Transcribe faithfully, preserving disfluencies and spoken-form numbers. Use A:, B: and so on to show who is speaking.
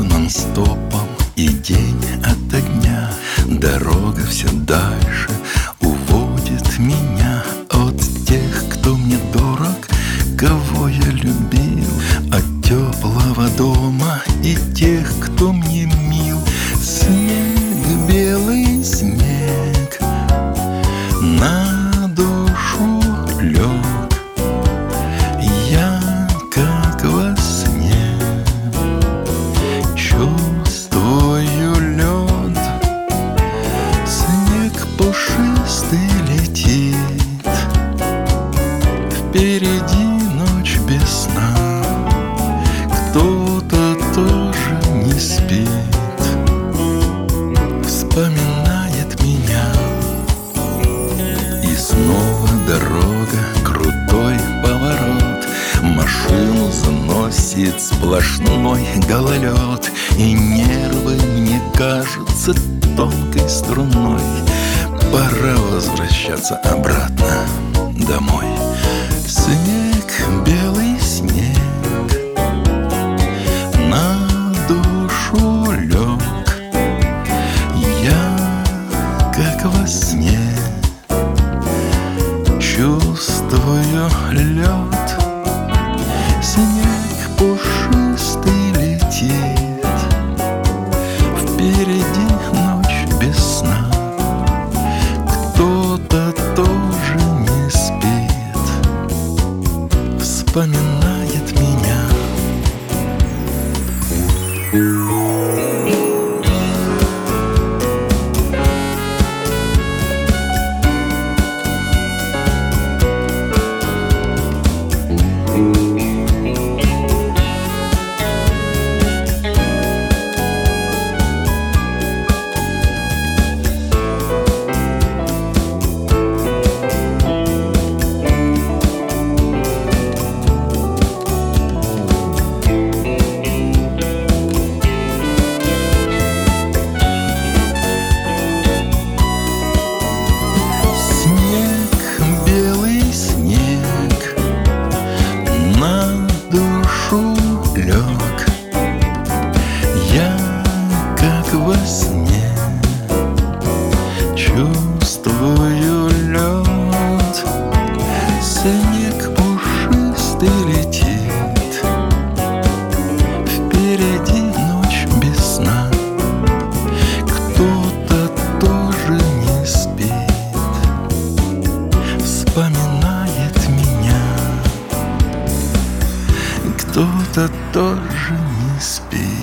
A: еду нон-стопом, и день ото дня дорога все дальше уводит меня от тех, кто мне дорог, кого я любил, от теплого дома и тех, кто мне мил. Снег, белый снег, на душу лег, я как во сне чувствую лед. Снег пушистый летит, впереди ночь без сна, кто-то тоже не спит, вспоминает меня. И снова дорога, крутой поворот, машину заносит сплошной гололед, и нервы мне кажутся тонкой струной. Пора возвращаться обратно домой. Снег, белый снег, на душу лег, я как во сне чувствую лед. Снег пушистый летит, впереди ночь без сна, кто-то тоже не спит, вспоминает меня. Лег, я как во сне чувствую лед. Снег пушистый летит, впереди ночь без сна, кто-то тоже не спит, вспоминает меня. Кто-то тоже не спит.